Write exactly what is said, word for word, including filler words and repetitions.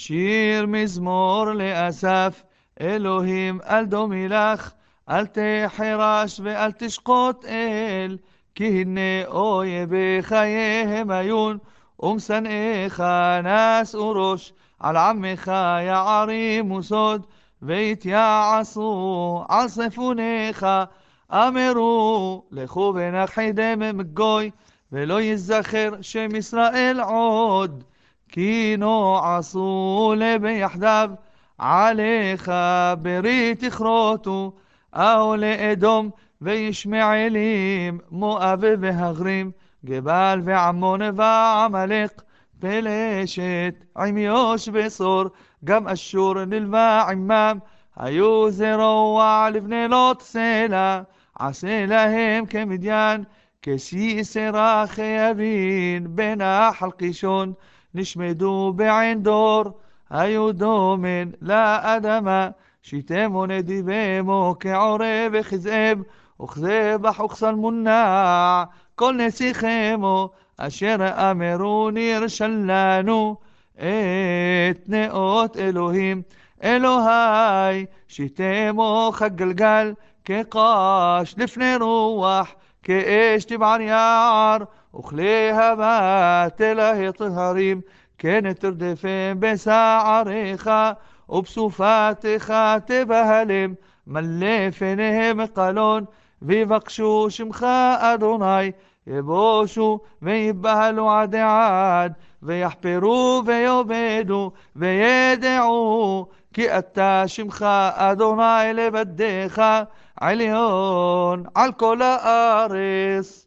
שיר מזמור לאסף, אלוהים אל דומי לך, אל תחרש ואל תשקוט אל, כי הנה אויביך יהמיון, ומשנאיך נשאו ראש, על עמך יערימו סוד, ויתיעשו על ספוניך, אמרו לכו ונכחי דמם גוי, ולא יזכר שם ישראל עוד. כי נועשו לביחדיו, עליך ברית יכרותו, אהו לאדום וישמעאלים, מואב והגרים, גבל ועמון ועמלק, פלשת עם יוש וסור, גם אשור נלווה עמם, היו זרוע לבני לוט סלע, עשה להם כמדיין, כסיסרא חייבין בנחל קישון, נשמדו בעין דור, היו דומן לאדמה, שיתמו נדיבמו כעורב וכזאב, וכזבח וכסלמונע, כל נסיכמו, אשר אמרו נרשלנו, את נאות אלוהים, אלוהי, שיתמו כגלגל, כקש לפני רוח, כאש תבער יער, וכלי הבת אלוהי טהרים, כן תרדפם בשעריך, ובסופתך תבהלם, מלא פניהם קלון, ויבקשו שמך אדוני, יבושו ויבהלו עד עד, ויחפרו ויאבדו, וידעו, כי אתה שמך אדוני לבדך, עליון על כל הארץ.